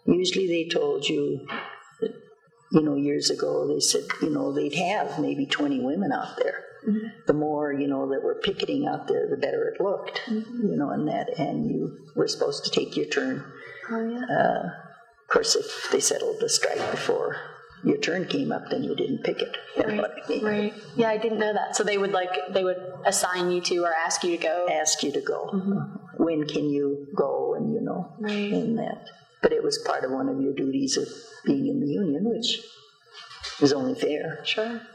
Usually they told you that, years ago, they said, they'd have maybe 20 women out there. Mm-hmm. The more, that were picketing out there, the better it looked, and you were supposed to take your turn. Oh, yeah. Of course, if they settled the strike before your turn came up, then you didn't picket. Right. Yeah, I didn't know that. So they would assign you to or ask you to go? Ask you to go. Mm-hmm. When can you go, and, right. and that. But it was part of one of your duties of being in the union, which is only fair. Sure.